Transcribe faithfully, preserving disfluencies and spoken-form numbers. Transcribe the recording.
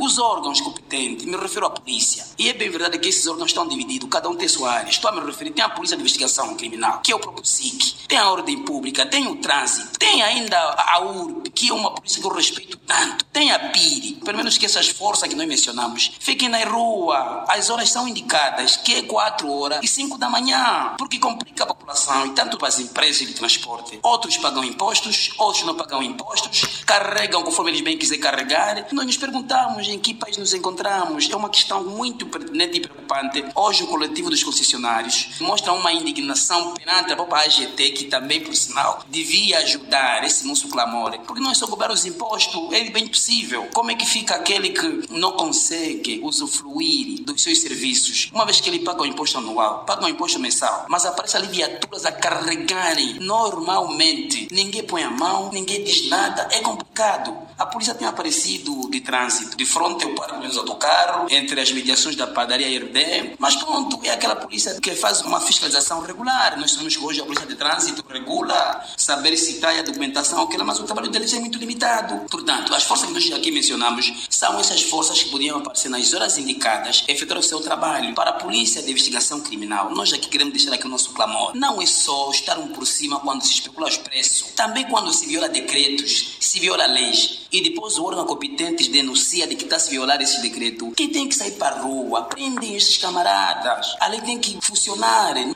Os órgãos competentes, me refiro à polícia. E é bem verdade que esses órgãos estão divididos, cada um tem sua área. Estou a me referir, tem a Polícia de Investigação Criminal, que é o próprio S I C, tem a Ordem Pública, tem o Trânsito, tem ainda a U R P, que é uma polícia que eu respeito tanto, tem a P I R, pelo menos que essas forças que nós mencionamos fiquem na rua. As horas são indicadas, que é quatro horas e cinco da manhã, porque complica a população e tanto para as empresas de transporte. Outros pagam impostos, outros não pagam impostos, carregam conforme eles bem quiserem carregar. Nós nos perguntamos em que país nos encontramos. É uma questão muito pertinente e preocupante. Hoje o coletivo dos concessionários mostra uma indignação perante a própria A G T, que também, por sinal, devia ajudar esse nosso clamor, porque nós só cobrar os impostos é bem possível. Como é que fica aquele que não consegue usufruir dos seus serviços, uma vez que ele paga o imposto anual, paga o imposto mensal, mas aparece ali viaturas a carregarem normalmente, ninguém põe a mão, ninguém diz nada, é complicado. A polícia tem aparecido de trânsito, de frente ao parque do autocarro, entre as mediações da padaria Herdé, mas pronto, é aquela polícia que faz uma fiscalização regular. Nós sabemos que hoje a polícia de trânsito regula, saber se está a documentação, aquela, mas o trabalho deles é muito limitado. Portanto, as forças que nós aqui mencionamos são essas forças que podiam aparecer nas horas indicadas, efetuar o seu trabalho. Para a polícia de investigação criminal, nós aqui queremos deixar aqui o nosso clamor. Não é só estar um por cima quando se especula os preços, também quando se viola decretos, se viola leis, e depois o órgão competente denuncia de que está a se violar esse decreto. Quem tem que sair para a rua? Prendem esses camaradas. A lei tem que funcionar.